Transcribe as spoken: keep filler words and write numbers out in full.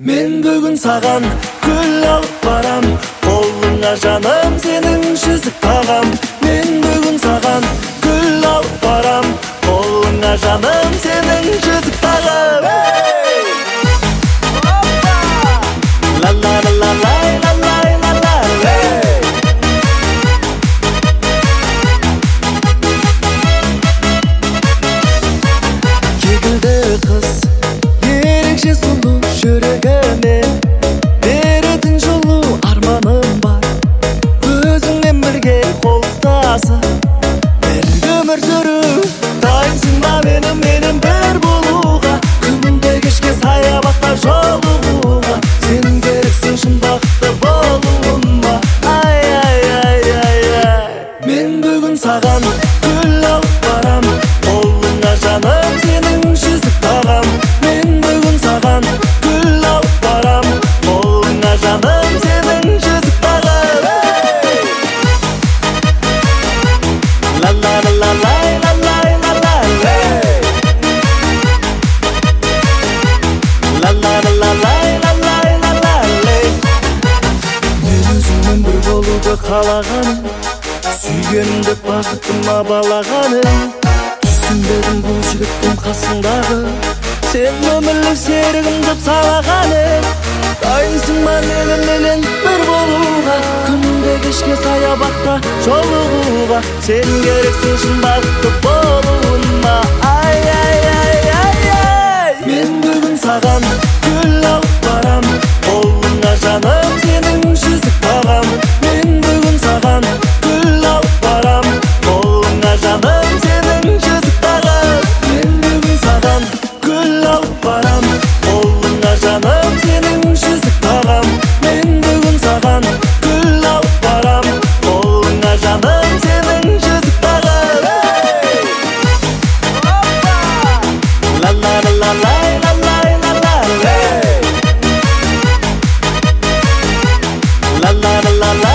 Мен бүгін саған гүл алып барам, қолыңа жаным сенің жүзік тағам. Мен бүгін саған гүл алып барам, қолыңа жаным сенің жүзік тағам. La la la la la la la la la. Кегілді қыз, ерекше сұлу жүрегіме, беретін жылу арманым бар, өзіңмен бірге қол ұстасып бірге өмір сүру. Дайынсың ба менің менің бір болуға, күнде кешке саябақта жолығуға, сен керексің шын бақытты болуыма. Ай ай ай ай ай. Мен бүгін саған гүл алып барам, қолыңа жаным сенің жүзік тағам. Мен бүгін саған гүл алып барам, қолыңа жаным сенің жүзік тағам. La la la la la la la la la. La la la la la la la la la. Мен өзіңмен бір болуды қалағаным, сүйгенімді бақытыма балағаным. Түсінбедім бұл жігіттің қасындағы, сен өмірлік серігім деп санағаным. Дайынсың ба меніменен бір болуға, күнде кешке саябақта жолығуға, сен керексің шын бақытты болуыма. Ай ай ай ай ай. Мен бүгін саған гүл алып барам, қолыңа жаным сенің жүзік тағам. Мен бүгін саған гүл алып барам, қолыңа жаным сенің жүзік тағам. Мен бүгін саған гүл алып барам, қолыңа жаным сенің жүзік тағам. Мен бүгін саған гүл алып барам, қолыңа жаным сенің жүзік тағам. La la la la la la la la la. La la la la la.